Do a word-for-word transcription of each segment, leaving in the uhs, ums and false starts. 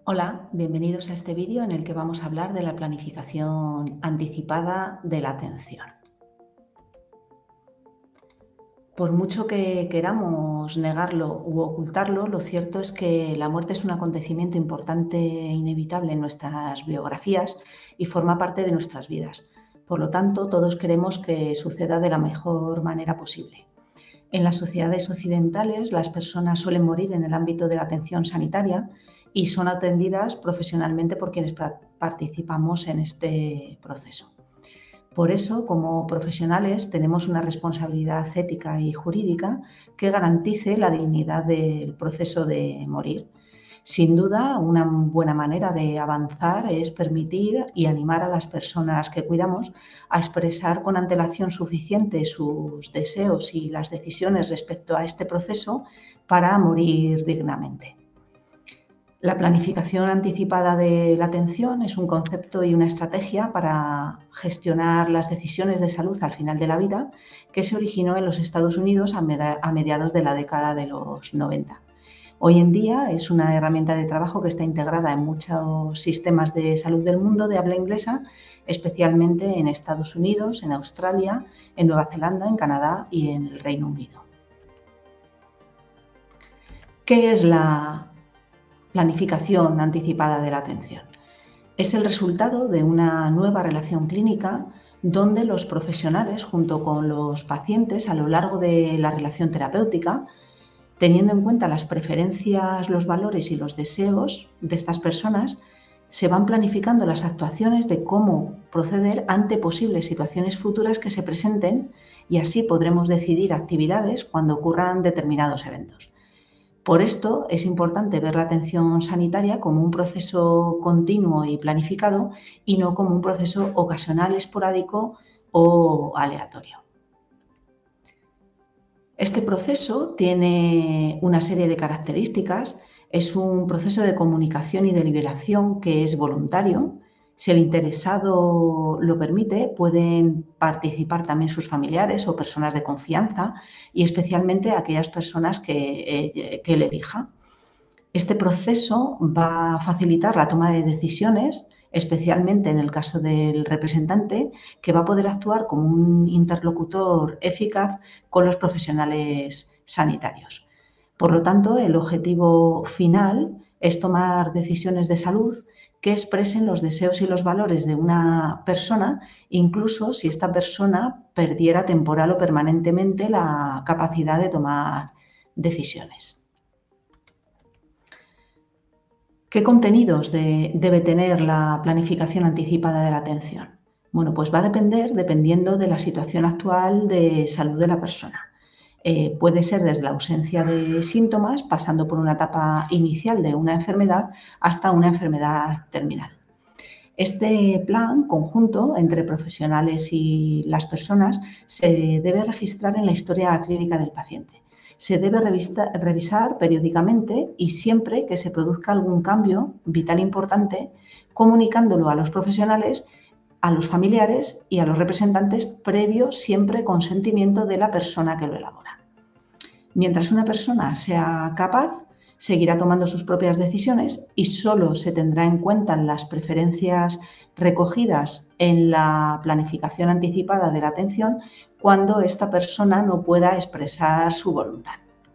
Hola, bienvenidos a este vídeo en el que vamos a hablar de la planificación anticipada de la atención. Por mucho que queramos negarlo u ocultarlo, lo cierto es que la muerte es un acontecimiento importante e inevitable en nuestras biografías y forma parte de nuestras vidas. Por lo tanto, todos queremos que suceda de la mejor manera posible. En las sociedades occidentales, las personas suelen morir en el ámbito de la atención sanitaria y son atendidas profesionalmente por quienes participamos en este proceso. Por eso, como profesionales, tenemos una responsabilidad ética y jurídica que garantice la dignidad del proceso de morir. Sin duda, una buena manera de avanzar es permitir y animar a las personas que cuidamos a expresar con antelación suficiente sus deseos y las decisiones respecto a este proceso para morir dignamente. La planificación anticipada de la atención es un concepto y una estrategia para gestionar las decisiones de salud al final de la vida que se originó en los Estados Unidos a mediados de la década de los noventa. Hoy en día es una herramienta de trabajo que está integrada en muchos sistemas de salud del mundo de habla inglesa, especialmente en Estados Unidos, en Australia, en Nueva Zelanda, en Canadá y en el Reino Unido. ¿Qué es la planificación anticipada de la atención? Es el resultado de una nueva relación clínica donde los profesionales, junto con los pacientes, a lo largo de la relación terapéutica, teniendo en cuenta las preferencias, los valores y los deseos de estas personas, se van planificando las actuaciones de cómo proceder ante posibles situaciones futuras que se presenten y así podremos decidir actividades cuando ocurran determinados eventos. Por esto es importante ver la atención sanitaria como un proceso continuo y planificado y no como un proceso ocasional, esporádico o aleatorio. Este proceso tiene una serie de características. Es un proceso de comunicación y deliberación que es voluntario. Si el interesado lo permite, pueden participar también sus familiares o personas de confianza y especialmente aquellas personas que, eh, que él elija. Este proceso va a facilitar la toma de decisiones, especialmente en el caso del representante, que va a poder actuar como un interlocutor eficaz con los profesionales sanitarios. Por lo tanto, el objetivo final es tomar decisiones de salud que expresen los deseos y los valores de una persona, incluso si esta persona perdiera temporal o permanentemente la capacidad de tomar decisiones. ¿Qué contenidos de, debe tener la planificación anticipada de la atención? Bueno, pues va a depender dependiendo de la situación actual de salud de la persona. Eh, puede ser desde la ausencia de síntomas, pasando por una etapa inicial de una enfermedad hasta una enfermedad terminal. Este plan conjunto entre profesionales y las personas se debe registrar en la historia clínica del paciente. Se debe revista, revisar periódicamente y siempre que se produzca algún cambio vital importante, comunicándolo a los profesionales, a los familiares y a los representantes previo siempre consentimiento de la persona que lo elabora. Mientras una persona sea capaz, seguirá tomando sus propias decisiones y solo se tendrá en cuenta las preferencias recogidas en la planificación anticipada de la atención cuando esta persona no pueda expresar su voluntad.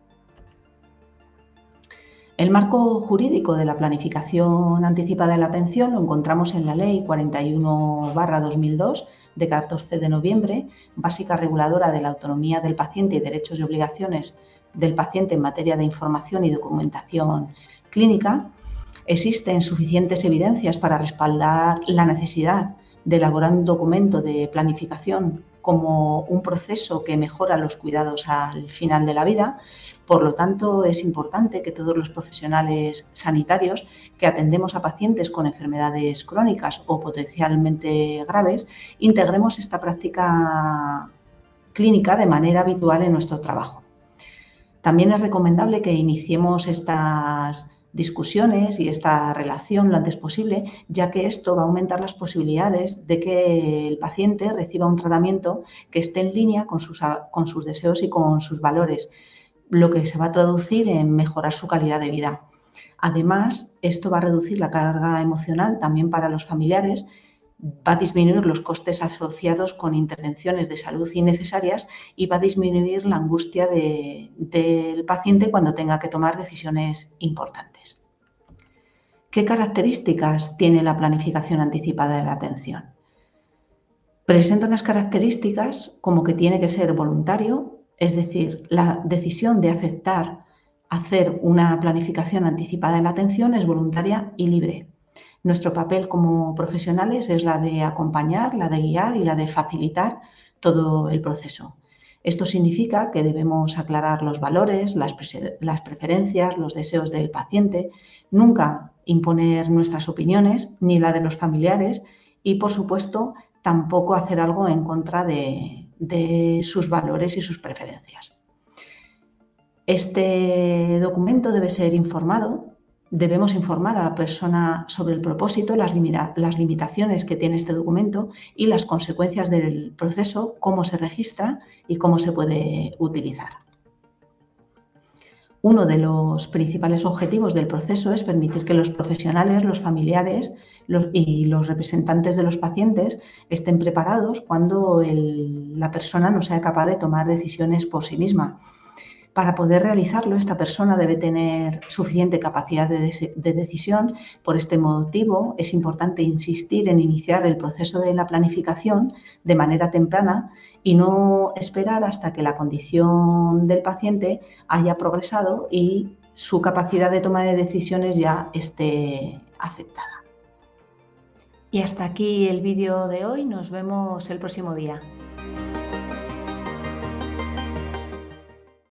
El marco jurídico de la planificación anticipada de la atención lo encontramos en la Ley cuarenta y uno barra dos mil dos de catorce de noviembre, básica reguladora de la autonomía del paciente y derechos y obligaciones del paciente en materia de información y documentación clínica. Existen suficientes evidencias para respaldar la necesidad de elaborar un documento de planificación como un proceso que mejora los cuidados al final de la vida. Por lo tanto, es importante que todos los profesionales sanitarios que atendemos a pacientes con enfermedades crónicas o potencialmente graves integremos esta práctica clínica de manera habitual en nuestro trabajo. También es recomendable que iniciemos estas discusiones y esta relación lo antes posible, ya que esto va a aumentar las posibilidades de que el paciente reciba un tratamiento que esté en línea con sus, con sus deseos y con sus valores, lo que se va a traducir en mejorar su calidad de vida. Además, esto va a reducir la carga emocional también para los familiares, va a disminuir los costes asociados con intervenciones de salud innecesarias y va a disminuir la angustia de, del paciente cuando tenga que tomar decisiones importantes. ¿Qué características tiene la planificación anticipada de la atención? Presenta unas características como que tiene que ser voluntario, es decir, la decisión de aceptar hacer una planificación anticipada de la atención es voluntaria y libre. Nuestro papel como profesionales es la de acompañar, la de guiar y la de facilitar todo el proceso. Esto significa que debemos aclarar los valores, las, pre las preferencias, los deseos del paciente, nunca imponer nuestras opiniones ni la de los familiares y, por supuesto, tampoco hacer algo en contra de, de sus valores y sus preferencias. Este documento debe ser informado. Debemos informar a la persona sobre el propósito, las, limita las limitaciones que tiene este documento y las consecuencias del proceso, cómo se registra y cómo se puede utilizar. Uno de los principales objetivos del proceso es permitir que los profesionales, los familiares los, y los representantes de los pacientes estén preparados cuando el, la persona no sea capaz de tomar decisiones por sí misma. Para poder realizarlo, esta persona debe tener suficiente capacidad de, de, de decisión. Por este motivo, es importante insistir en iniciar el proceso de la planificación de manera temprana y no esperar hasta que la condición del paciente haya progresado y su capacidad de toma de decisiones ya esté afectada. Y hasta aquí el vídeo de hoy. Nos vemos el próximo día.